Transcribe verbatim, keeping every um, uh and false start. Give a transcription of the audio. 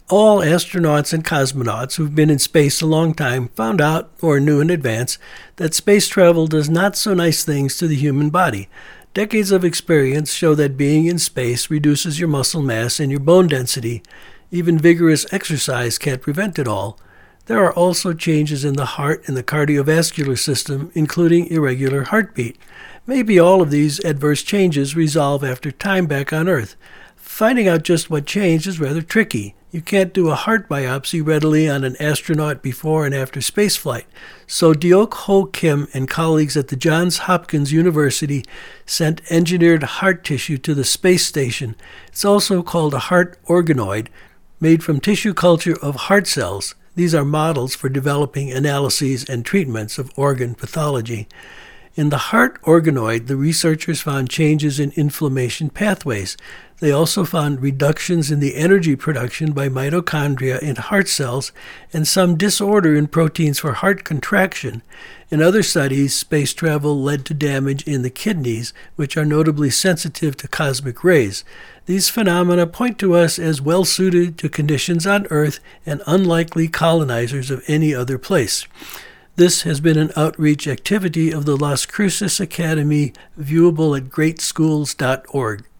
All astronauts and cosmonauts who've been in space a long time found out, or knew in advance, that space travel does not so nice things to the human body. Decades of experience show that being in space reduces your muscle mass and your bone density. Even vigorous exercise can't prevent it all. There are also changes in the heart and the cardiovascular system, including irregular heartbeat. Maybe all of these adverse changes resolve after time back on Earth. Finding out just what changed is rather tricky. You can't do a heart biopsy readily on an astronaut before and after spaceflight. So Deok Ho Kim and colleagues at the Johns Hopkins University sent engineered heart tissue to the space station. It's also called a heart organoid, made from tissue culture of heart cells. These are models for developing analyses and treatments of organ pathology. In the heart organoid, the researchers found changes in inflammation pathways. They also found reductions in the energy production by mitochondria in heart cells and some disorder in proteins for heart contraction. In other studies, space travel led to damage in the kidneys, which are notably sensitive to cosmic rays. These phenomena point to us as well suited to conditions on Earth and unlikely colonizers of any other place. This has been an outreach activity of the Las Cruces Academy, viewable at great schools dot org.